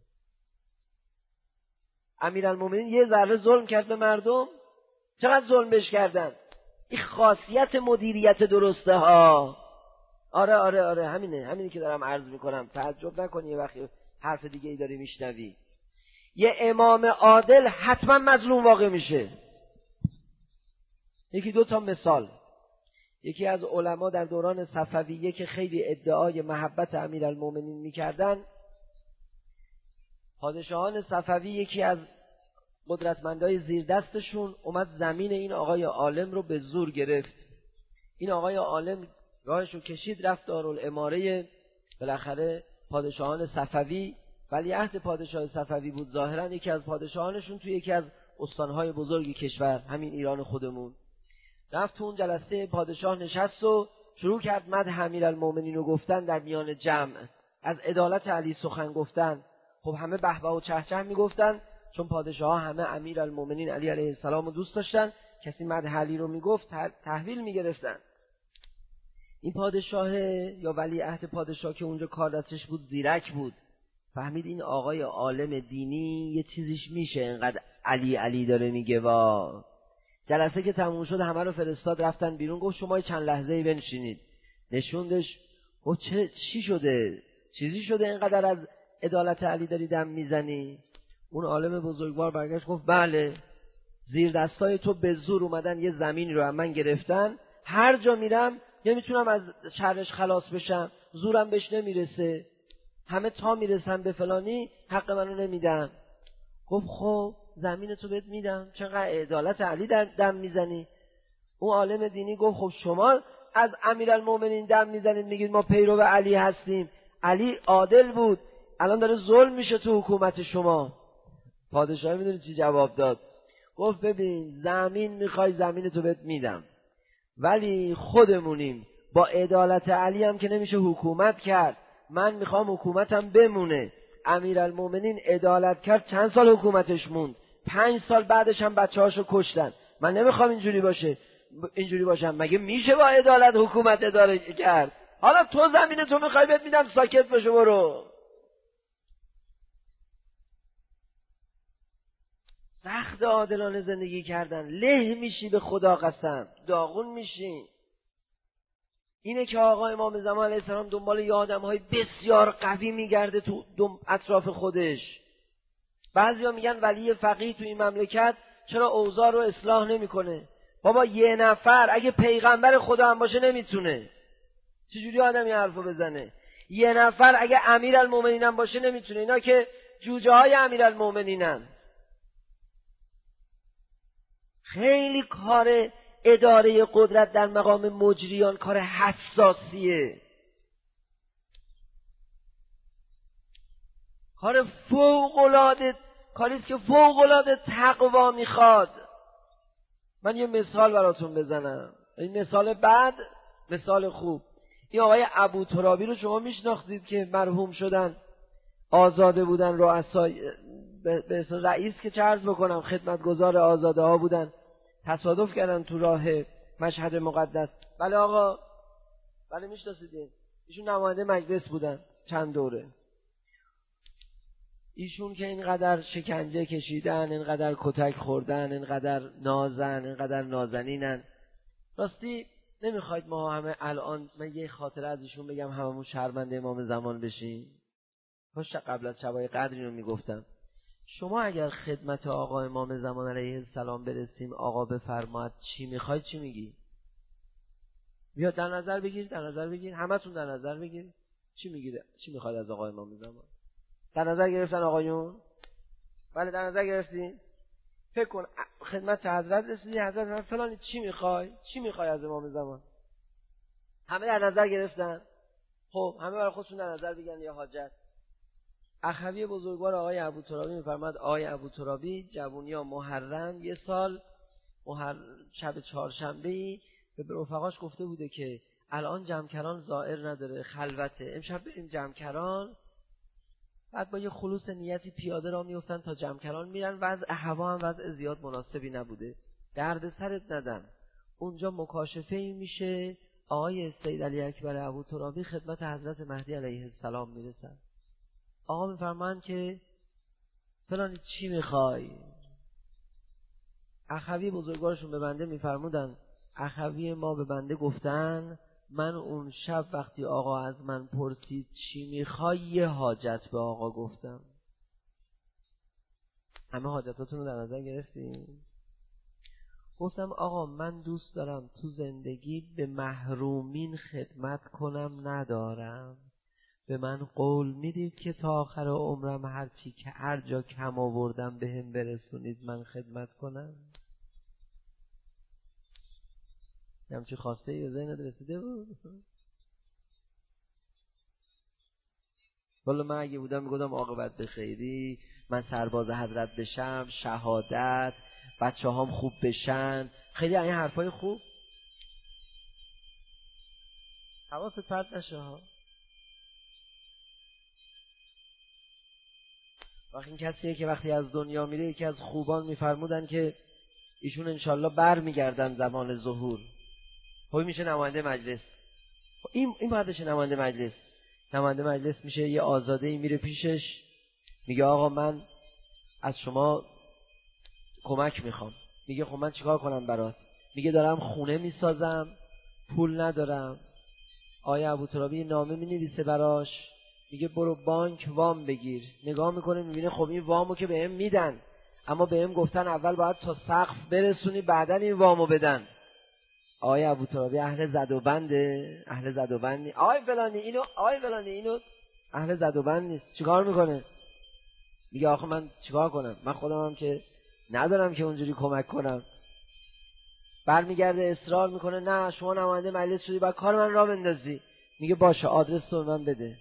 امیرالمومنین یه ذره ظلم کرد به مردم، چقدر ظلم بهش کردن. این خاصیت مدیریت درسته ها. آره آره آره همینه، همینی که دارم عرض میکنم. تعجب نکنی یه وقتی حرف دیگه ای داری میشنوی. یه امام عادل حتما مظلوم واقع میشه. یکی دو تا مثال. یکی از علما در دوران صفویه که خیلی ادعای محبت امیرالمومنین میکردن، پادشاهان صفوی یکی از قدرتمندای زیر دستشون اومد زمین این آقای عالم رو به زور گرفت. این آقای عالم راهش رو کشید رفت دارالاماره. بالاخره پادشاهان صفوی، ولیعهد پادشاه صفوی بود ظاهرا، یکی از پادشاهانشون توی یکی از استانهای بزرگ کشور، همین ایران خودمون، رفت تو اون جلسه پادشاه نشست و شروع کرد مدح امیرالمومنین رو گفتن در میان جمع، از عدالت علی سخن گفتن. خب همه به به و چه چه میگفتن، چون پادشاه ها همه امیرالمومنین علی علیه السلام رو دوست داشتن. کسی مدح علی رو میگفت تحویل میگرفتن. این پادشاه یا ولیعهد پادشاه که اونجا کار دستش بود زیرک بود، فهمید این آقای عالم دینی یه چیزیش میشه، انقدر علی علی داره میگه. وا جلسه که تموم شد همه رو فرستاد رفتن بیرون، گفت شما چند لحظه‌ای بنشینید. نشوندش. گفت چه چی شده؟ چیزی شده اینقدر از عدالت علی داری دم میزنی؟ اون عالم بزرگوار برگشت گفت بله، زیر دستای تو به زور اومدن یه زمینی رو از من گرفتن، هر جا میرم نمیتونم از شرش خلاص بشم، زورم بهش نمیرسه، همه تا میرسن به فلانی حق منو نمیدن. گفت خب زمین تو بهت میدم، چقدر عدالت علی در دم میزنی؟ اون عالم دینی گفت خب شما از امیرالمومنین دم میزنید میگید ما پیرو علی هستیم، علی عادل بود، الان داره ظلم میشه تو حکومت شما. پادشاه میدونی چی جواب داد؟ گفت ببین زمین میخوای زمین تو بهت میدم، ولی خودمونیم، با عدالت علی هم که نمیشه حکومت کرد، من میخوام حکومتم بمونه. امیرالمومنین عدالت کرد، چند سال حکومتش موند، پنج سال بعدش هم بچه‌هاشو کشتن. من نمیخوام اینجوری باشه، اینجوری باشم. مگه میشه با عدالت حکومت اداره کرد؟ حالا تو زمین تو میخوای بهت میدم، ساکت بشو برو. سخت عادلانه زندگی کردن، له میشی به خدا قسم، داغون میشی. اینه که آقا امام زمان علیه السلام دنبال یه آدم‌های بسیار قوی میگرده تو اطراف خودش. بعضیا میگن ولی فقیه تو این مملکت چرا اوضاع رو اصلاح نمیکنه؟ بابا یه نفر اگه پیغمبر خدا هم باشه نمیتونه. چجوری آدمی حرفو بزنه؟ یه نفر اگه امیرالمومنین هم باشه نمیتونه. اینا که جوجه های امیرالمومنینن. خیلی کار اداره قدرت در مقام مجریان کار حساسیه، کار فوق‌العاده، کاریست که فوق‌العاده تقوا میخواد. من یه مثال براتون بزنم، این مثال بعد مثال خوب. این آقای ابو ترابی رو شما میشناختید که مرحوم شدن، آزاده بودن، رؤسای به اسم رئیس که چه عرض بکنم خدمتگزار آزاده ها بودن، تصادف کردن تو راه مشهد مقدس. بله آقا، بله میشناسیدین، ایشون نماینده مجلس بودن چند دوره. ایشون که اینقدر شکنجه کشیدن، اینقدر کتک خوردن، اینقدر نازن، اینقدر نازنینن، راستی نمیخواید ما همه الان، من یه خاطره از ایشون بگم هممون شرمنده امام زمان بشیم؟ کاش قبل از شبای قدر رو میگفتم. شما اگر خدمت آقا امام زمان علیه السلام برسیم، آقا بفرماد چی میخواید چی میگی؟ بیا در نظر بگیر، در نظر بگیر، همتون در نظر بگیر. چی میگیره؟ چی میخواید از آقا امام زمان؟ در نظر گرفتن آقایون؟ بله در نظر گرفتین؟ فکر کن خدمت حضرت رسیدی، حضرت فلانی چی میخوای؟ چی میخوای از امام زمان؟ همه در نظر گرفتن؟ خب همه برای خودشون در نظر بگن یا حاجت. اخوی بزرگوار آقای ابوترابی میفرماد آقای ابوترابی جوونیا محرم یه سال محر... شب چهارشنبه‌ای به رفقاش گفته بوده که الان جمکران زائر نداره، خلوته، امشب بریم جمکران. بعد با یه خلوص نیتی پیاده را میفتن تا جمکران میرن. وضع هوا هم وضع زیاد مناسبی نبوده، درد سرت ندن. اونجا مکاشفه ای میشه، آقای سید علی اکبر ابوترابی خدمت حضرت مهدی علیه السلام میرسن. آقا میفرمان که فلانی چی میخوای؟ اخوی بزرگوارشون به بنده میفرمودن اخوی ما به بنده گفتن من اون شب وقتی آقا از من پرسید چی میخوای یه حاجت به آقا گفتم. همه حاجتاتون رو در نظر گرفتیم؟ گفتم آقا من دوست دارم تو زندگی به محرومین خدمت کنم، ندارم. به من قول میدید که تا آخر عمرم هر چی که هر جا کم آوردم به هم برسونید من خدمت کنم؟ همچی خواسته ای به ذهنت رسیده بود؟ والا من اگه بودم میگفتم عاقبت به خیری، من سرباز حضرت بشم، شهادت، بچه هام خوب بشن، خیلی این حرفای خوب. حواست پرت نشه ها. وقتی این کسیه که وقتی از دنیا میره، یکی از خوبان میفرمودن که ایشون انشالله بر میگردن زمان ظهور، خوبی میشه نماینده مجلس. این این باید بشه نماینده مجلس. نماینده مجلس میشه یه آزاده ای میره پیشش میگه آقا من از شما کمک میخوام. میگه خب من چیکار کنم برات؟ میگه دارم خونه میسازم، پول ندارم. آیا ابوترابی نامه مینویسه براش، میگه برو بانک وام بگیر. نگاه میکنه میبینه خب این وامو که بهم میدن، اما بهم گفتن اول باید تا سقف برسونی بعدن این وامو بدن. آقای ابوترابی اهل زد و بنده، اهل زد و بند نیست. آقای فلانی اینو، آقای فلانی اینو، اهل زد و بند نیست. چیکار میکنه؟ میگه آخه من چیکار کنم؟ من خودم هم که ندارم که اونجوری کمک کنم. برمیگرده اصرار میکنه نه شما نماینده مجلس شدی باید کار من را بندازی. میگه باشه آدرس رو من بده.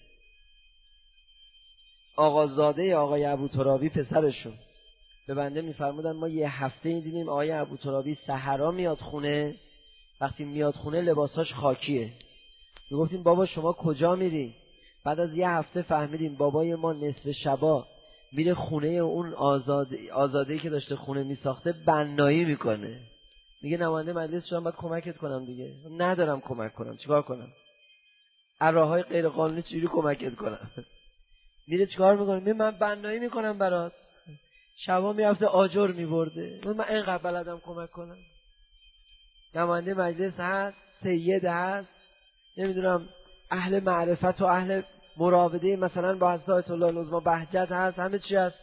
آقازاده آقای ابوترابی پسرشون به بنده میفرمودن ما یه هفته این دیدیم آقای ابوترابی سحرا میاد خونه، وقتی میاد خونه لباساش خاکیه. میگفتیم بابا شما کجا میری؟ بعد از یه هفته فهمیدیم بابای ما نصف شبا میره خونه اون آزاده آزاده‌ای که داشته خونه میساخته بنایی میکنه. میگه نماینده مجلس شدم باید کمکت کنم دیگه. ندارم کمک کنم، چیکار کنم؟ راههای غیر قانونی چجوری کمکت کنم؟ میره چیکار میکنه؟ میگه من بنایی میکنم برات. شبا میرفته آجر میبرده. من اینقدر بلدم کمک کنم. نماینده مجلس هست، سید هست، نمیدونم اهل معرفت و اهل مراوده مثلا با حضرت آیت الله العظمی بهجت هست، همه چی هست.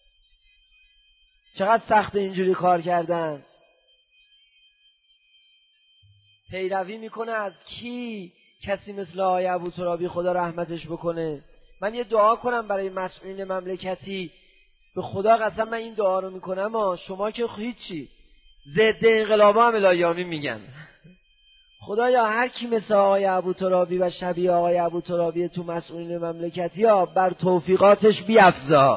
چقدر سخت اینجوری کار کردن. پیروی میکنه از کی؟ کسی مثل آقای ابوترابی خدا رحمتش بکنه. من یه دعا کنم برای مسئولین مملکتی، به خدا قسم من این دعا رو میکنم ها، شما که هیچی، ضد انقلابا هم الهیامی میگن. خدایا هر کی مثل آقای ابوترابی و شبیه آقای ابوترابی تو مسئولین مملکتی ها بر توفیقاتش بیفزا،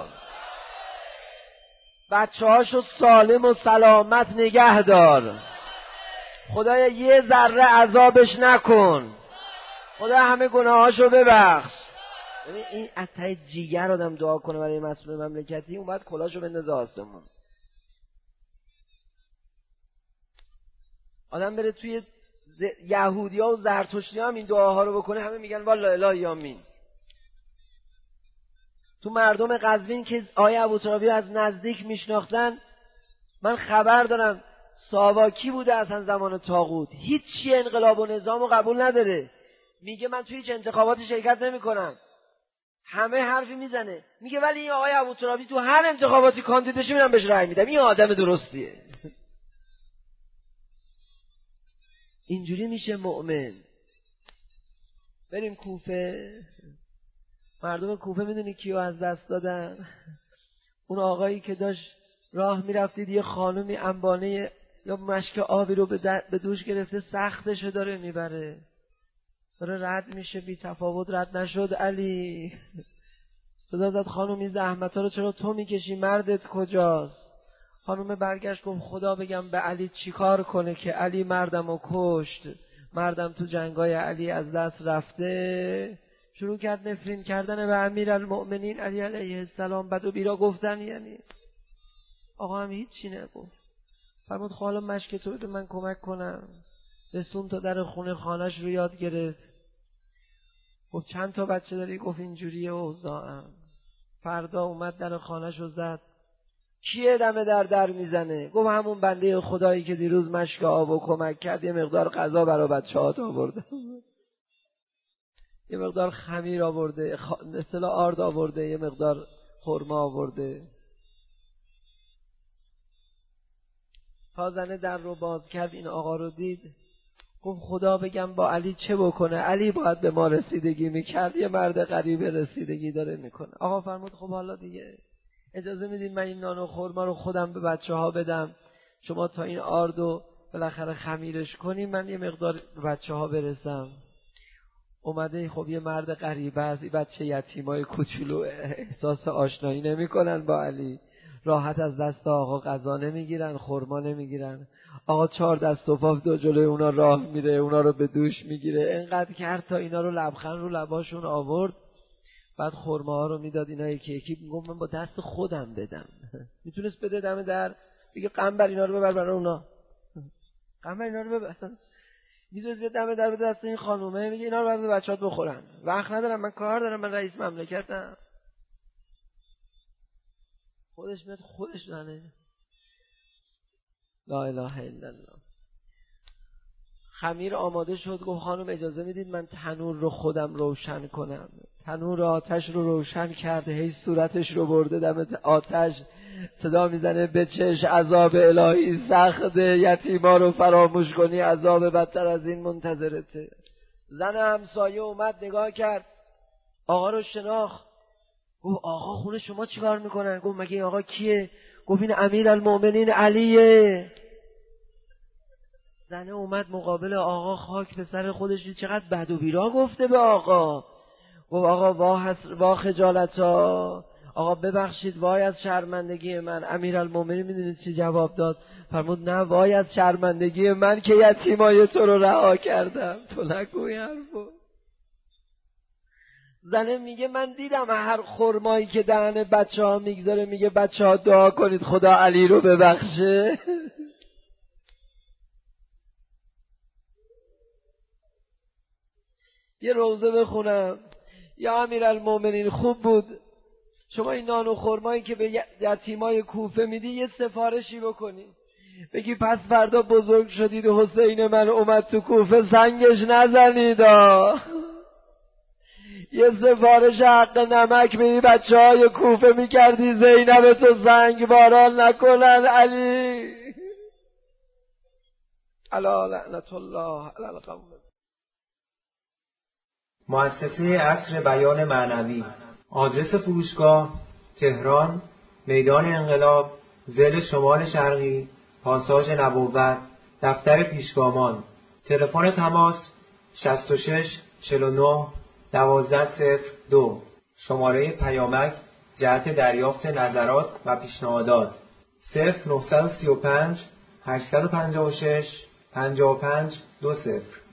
بچه هاشو سالم و سلامت نگه دار. خدایا یه ذره عذابش نکن. خدا همه گناهاشو ببخش. یعنی این از ته جیگر آدم دعا کنه برای مسئول مملکتی، اون باید کلاشو بندازه آسمون. آدم بره توی ز... یهودی ها و زرتشتی ها هم این دعاها رو بکنه، همه میگن والا الهی آمین. تو مردم قزوین که آقای ابوترابی از نزدیک میشناختن، من خبر دارم ساواکی بوده اصلا زمان طاغوت، هیچی انقلاب و نظام رو قبول نداره. میگه من توی هیچ انتخاباتی شرکت نمی کنم. همه حرفی میزنه، میگه ولی این آقای ابوترابی تو هر انتخاباتی کاندید بشه میرم بهش رأی میدم، این آدم درستیه. اینجوری میشه مؤمن. بریم کوفه. مردم کوفه میدونی کیو از دست دادن؟ اون آقایی که داشت راه میرفتید یه خانومی انبانه یا مشک آبی رو به دوش گرفته، سختشو داره میبره، داره رد میشه، بی تفاوت رد نشد علی. صدا زد خانم این زحمت‌ها رو چرا تو میکشی، مردت کجاست؟ خانم برگشت گفت خدا بگم به علی چیکار کنه که علی مردم رو کشت، مردم تو جنگای علی از دست رفته. شروع کرد نفرین کردن به امیرالمؤمنین علی علیه السلام، بد و بیرا گفتن. یعنی آقا هم هیچی نگفت. فرمود حالا مشک تو بده من کمک کنم. رسون تا در خونه خانش رو یاد گرفت. گفت چند تا بچه داری؟ گفت اینجوریه اوضاعم. فردا اومد در خانش رو زد. کیه دم در در میزنه؟ گفت همون بنده خدایی که دیروز مشک آب و کمک کرد، یه مقدار غذا برای بچه‌هات آورده، یه مقدار خمیر آورده، اصطلاح آرد آورده، یه مقدار خرما آورده. تا زنه در رو باز کرد، این آقا رو دید، گفت خدا بگم با علی چه بکنه؟ علی باید به ما رسیدگی میکرد، یه مرد غریب رسیدگی داره میکنه. آقا فرمود خب حالا دیگه اجازه میدین من این نان و خرما رو خودم به بچه ها بدم، شما تا این آرد و بالاخره خمیرش کنیم، من یه مقدار به بچه ها برسم. اومده خب یه مرد غریبه است، این بچه یتیمای کوچولو احساس آشنایی نمیکنن با علی، راحت از دست آقا غذا نمیگیرن، خرما نمیگیرن. آقا چهار دست و پاف دو جلوی اونا راه میره، اونا رو به دوش میگیره، انقدر کرد تا اینا رو لبخند رو لباشون آورد. بعد خرما ها رو میداد، اینا یکی یکی. میگم من با دست خودم بدم. میتونست بده دم در بگه قنبر اینا رو ببر برای اونا، قنبر اینا رو ببر. میتونست یه دم در بده دست این خانومه، میگه اینا رو برای بچه‌هات بخورن، وقت ندارم، من کار دارم، من رئیس مملکتم. خودش میاد خودش زنه. لا اله الا الله. خمیر آماده شد. گفت خانم اجازه میدید من تنور رو خودم روشن کنم. تنور آتش رو روشن کرده، هی صورتش رو برده دم آتش، صدا میزنه بچش عذاب الهی سخته، یتیما رو فراموش کنی عذاب بدتر از این منتظرته. زن همسایه اومد نگاه کرد، آقا رو شناخت. گفت آقا خونه شما چیکار میکنن؟ گفت مگه این آقا کیه؟ گفت این امیرالمؤمنین علیه. زنه اومد مقابل آقا، خاک به سر خودش، چقدر بد و بیرا گفته به آقا. گفت آقا واه وا خجالتا، آقا ببخشید، وای از شرمندگی من. امیرالمؤمنین میدونید چی جواب داد؟ فرمود نه وای از شرمندگی من که یتیمای تو رو رها کردم. تو نگوی حرفو. زنه میگه من دیدم هر خرمایی که دهن بچه ها میگذاره میگه بچه ها دعا کنید خدا علی رو ببخشه. یه روزه بخونم. یا امیرالمؤمنین خوب بود شما این نان و خرمایی که به یتیمای کوفه میدی یه سفارشی بکنی، بگی پس فردا بزرگ شدید و حسین من اومد تو کوفه سنگش نزنیدا. یه سفارش حق نمک میدی بچه های کوفه میکردی زینب تو زنگ باران نکنن علی. الا لعنت الله علی القوم. مؤسسه عصر بیان معنوی. آدرس فروشگاه تهران، میدان انقلاب، ضلع شمال شرقی، پاساژ نبوت، دفتر پیشگامان. تلفن تماس شصت و شش چهل و نه دوازده صفر دو. شماره پیامک جهت دریافت نظرات و پیشنهادات صفر نه سه پنج هشت پنج شش پنج پنج دو صفر.